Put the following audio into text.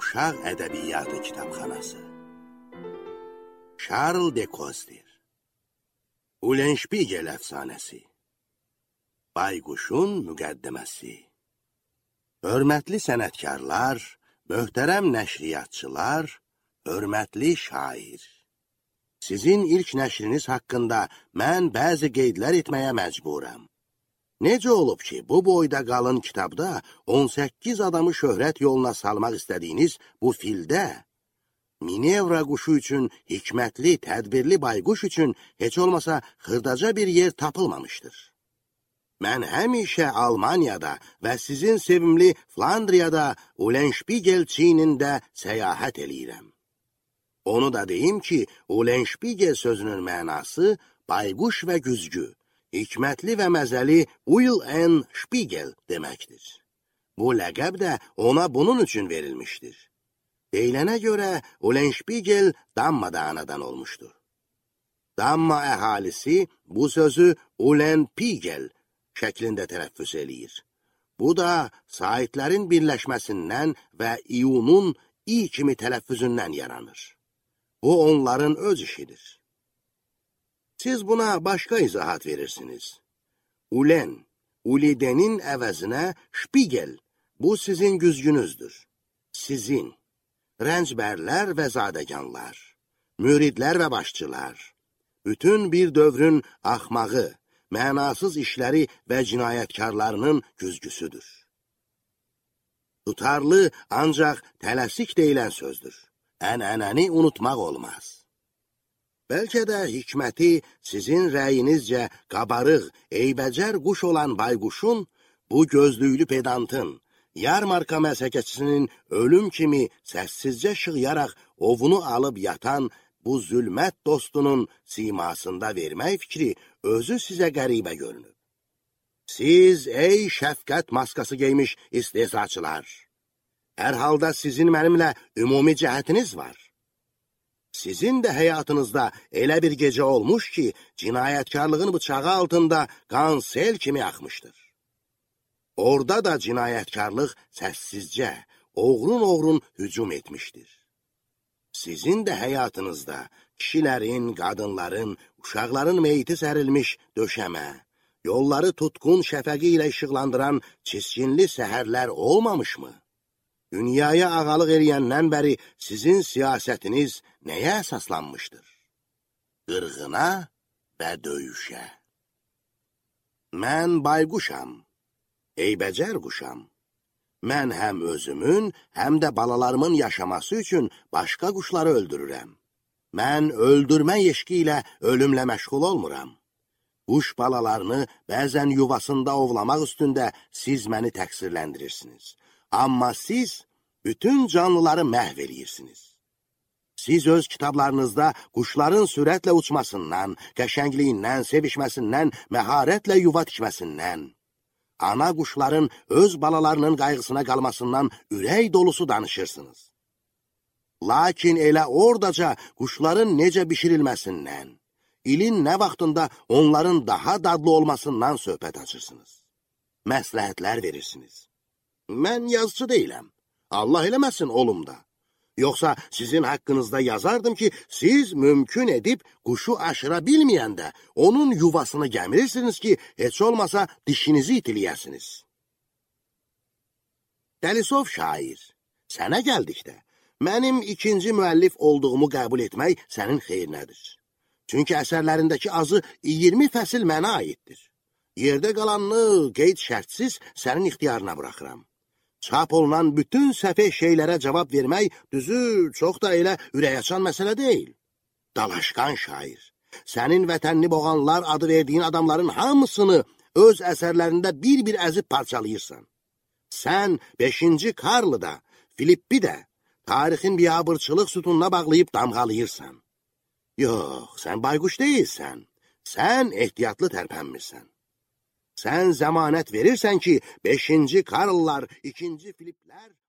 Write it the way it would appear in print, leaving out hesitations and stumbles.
Uşaq ədəbiyyatı kitabxanası. Charles de Coster. Ulenspigel əfsanəsi. Bayquşun müqəddəməsi. Hörmətli sənətkarlar, möhtərəm nəşriyyatçılar, hörmətli şair. Sizin ilk nəşriniz haqqında mən bəzi qeydlər etməyə məcburam. Necə olub ki, bu boyda qalın kitabda 18 adamı şöhrət yoluna salmaq istədiyiniz bu fildə, Minevra quşu üçün, hikmətli, tədbirli bayquş üçün heç olmasa xırdaca bir yer tapılmamışdır. Mən həmişə Almaniyada və sizin sevimli Flandriyada Ulenspigel çiynində səyahət eləyirəm. Onu da deyim ki, Ulenspigel sözünün mənası bayquş və güzgü, hikmətli və məzəli Will and Spiegel deməkdir. Bu ləqəb də ona bunun üçün verilmişdir. Deyilənə görə Ulenspigel Damma'da anadan olmuşdur. Damma əhalisi bu sözü Ulenpigel şəklində tələffüz eləyir. Bu da saitlərin birləşməsindən və iyunun i kimi tələffüzündən yaranır. Bu onların öz işidir. Siz buna başqa izahat verirsiniz. Ulen, ulidenin əvəzinə Spiegel, bu sizin güzgünüzdür. Sizin, rəncbərlər və zadəganlar, müridlər və başçılar, bütün bir dövrün axmağı, mənasız işləri və cinayətkarlarının güzgüsüdür. Tutarlı ancaq tələsik deyilən sözdür. Ənənəni unutmaq olmaz. Bəlkə də hikməti sizin rəyinizcə qabarıq, eybəcər quş olan bayquşun, bu gözlüylü pedantın, yarmarka məsəkəçisinin ölüm kimi səssizcə şığıyaraq ovunu alıb yatan bu zülmət dostunun simasında vermək fikri özü sizə qəribə görünüb. Siz, ey şəfqət maskası geymiş istehzaçılar, hər halda sizin mənimlə ümumi cəhətiniz var. Sizin də həyatınızda elə bir gecə olmuş ki, cinayətkarlığın bıçağı altında qan sel kimi axmışdır. Orada da cinayətkarlıq səssizcə, oğrun-oğrun hücum etmişdir. Sizin də həyatınızda kişilərin, qadınların, uşaqların meyti sərilmiş döşəmə, yolları tutqun şəfəqi ilə işıqlandıran çiskinli səhərlər olmamışmı? Dünyaya ağalıq eləyəndən bəri sizin siyasətiniz nəyə əsaslanmışdır? Qırğına və döyüşə. Mən bayquşam, eybəcər quşam. Mən həm özümün, həm də balalarımın yaşaması üçün başqa quşları öldürürəm. Mən öldürmə yeşki ilə ölümlə məşğul olmuram. Quş balalarını bəzən yuvasında ovlamaq üstündə siz məni təqsirləndirirsiniz. Amma siz bütün canlıları məhv edirsiniz. Siz öz kitablarınızda quşların sürətlə uçmasından, qəşəngliyindən, sevişməsindən, məharətlə yuva tikməsindən, ana quşların öz balalarının qayğısına qalmasından ürək dolusu danışırsınız. Lakin elə oradaca quşların necə bişirilməsindən, ilin nə vaxtında onların daha dadlı olmasından söhbət açırsınız. Məsləhətlər verirsiniz. Mən yazıcı deyiləm. Allah eləməsin olumda. Yoxsa sizin haqqınızda yazardım ki, siz mümkün edib quşu aşıra bilməyəndə onun yuvasını gəmirirsiniz ki, heç olmasa dişinizi itiliyəsiniz. Dəlisov şair, sənə gəldikdə, mənim ikinci müəllif olduğumu qəbul etmək sənin xeyrinədir. Çünki əsərlərindəki azı 20 fəsil mənə aiddir. Yerdə qalanını qeyd şərtsiz sənin ixtiyarına buraxıram. Çap olunan bütün səfeh şeylərə cavab vermək düzü çox da elə ürəkaçan məsələ deyil. Dalaşqan şair, sənin vətənini boğanlar adı verdiyin adamların hamısını öz əsərlərində bir-bir əzib parçalayırsan. Sən 5-ci Karlı da, Filippi də tarixin biabırçılıq sütununa bağlayıb damğalayırsan. Yox, sən bayquş deyilsən, sən ehtiyatlı tərpənmirsən. Sən zəmanət verirsən ki, 5-ci Karllar, 2-ci Filiplər